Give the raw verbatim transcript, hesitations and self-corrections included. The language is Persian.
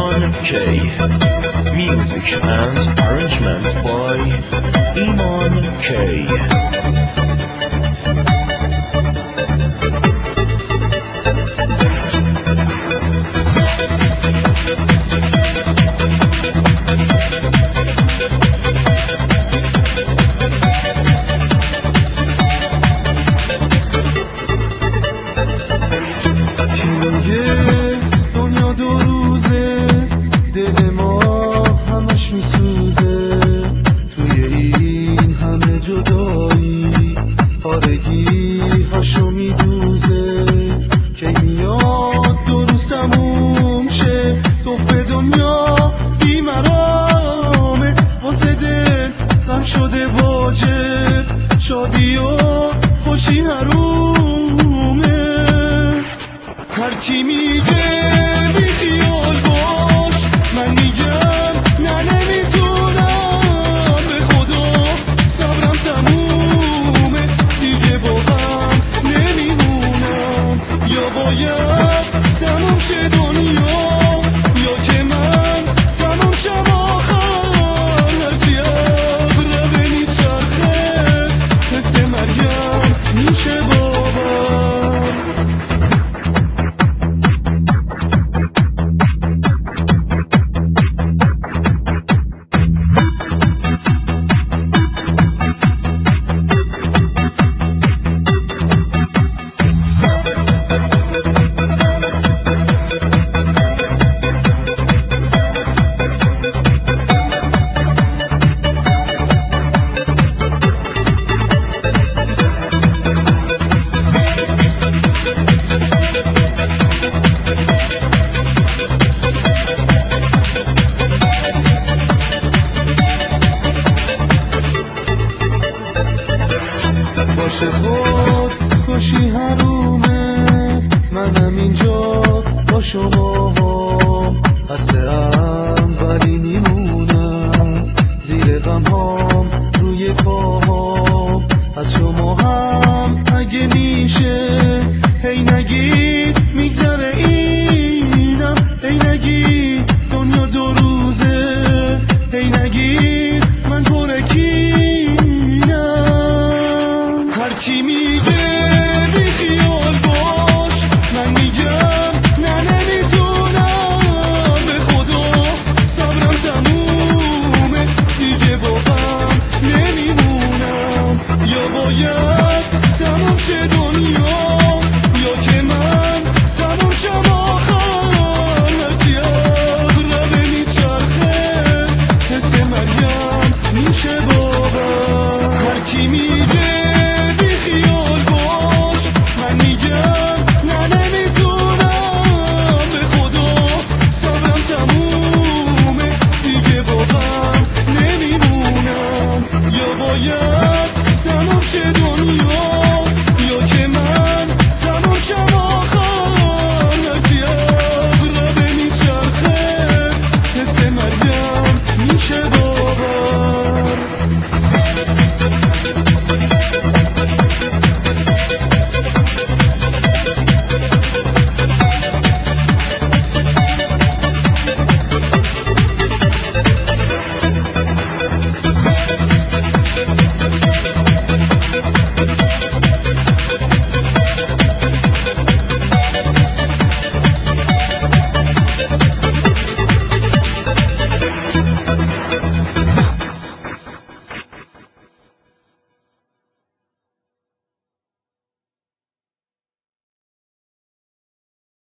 Iman K. Music and arrangement by Iman K. شادی و خوشی حرومه. هر کی میگه بی خیال باش، من میگم نه نمیتونم، به خدا صبرم تمومه، دیگه با هم نمیمونم. یا باید تموم شه دنیا، یا که من تموم شم آخر. هرچی عقربه میچرخه مثل مریم میشه باور. باشه خود کشی حرومه، منم اینجا با شما هم خسته‌ام ولی میمونم، زیر غم هام روی پاهام. از شما هم اگه میشه هی نگید میگذره اینم، هی نگید دنیا دو روزه، هی نگید من پرکینم. هر کی میگه بی خیال باش، من میگم نه نمیتونم، به خدا صبرم تمومه، دیگه با هم نمیمونم. یا باید تموم شه دنیا،